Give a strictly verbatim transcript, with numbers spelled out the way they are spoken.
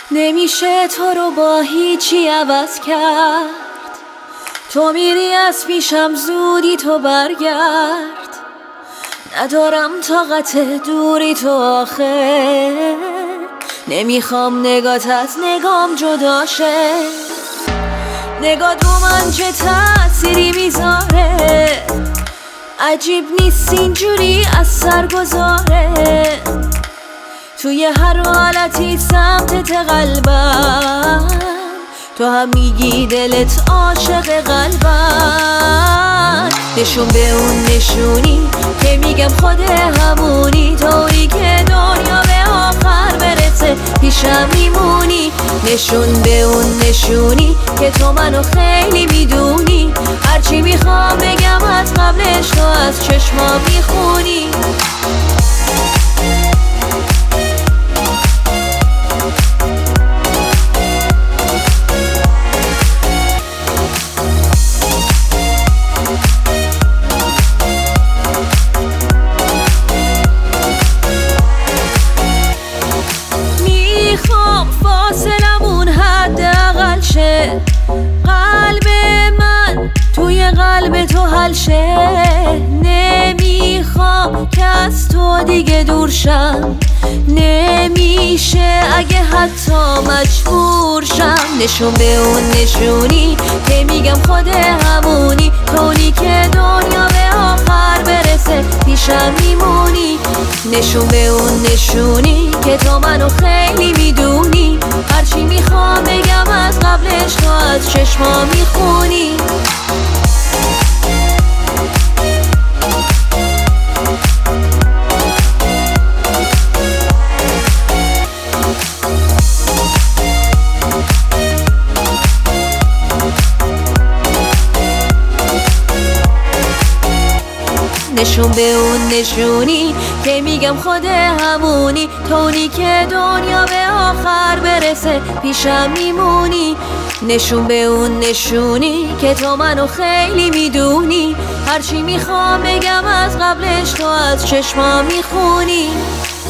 نمیشه تو رو با هیچی عوض کرد. تو میری از پیشم زودی تو برگرد. ندارم طاقت دوری تو آخه. نمیخوام نگات از نگام جدا شه. نگات رو من چه تأثیری میذاره. عجیب نیست اینجوری از سر گذاره. توی هر حالتی سمتت قلبم. تو هم میگی دلت عاشق قلبم. نشون به اون نشونی که میگم خود همونی. طوری که دنیا به آخر برسه پیشم میمونی. نشون به اون نشونی که تو منو خیلی میدونی. هرچی میخوام بگم از قبلش تو از چشما میخونی. فاصلمون حداقل شه. قلب من توی قلب تو حل شه. نمیخوام که از تو دیگه دور شم. نمیشه اگه حتی مجبور شم. نشون به اون نشونی که میگم خود همونی. طوری که دنیا به آخر برسه پیشم میمونی. نشون به اون نشونی که تو منو خیلی میدونی. هرچی میخوام بگم از قبلش تو از چشما میخونی. نشون به اون نشونی که میگم خود همونی. طوری که دنیا به آخر برسه پیشم میمونی. نشون به اون نشونی که تو منو خیلی میدونی. هرچی میخوام بگم از قبلش تو از چشما میخونی.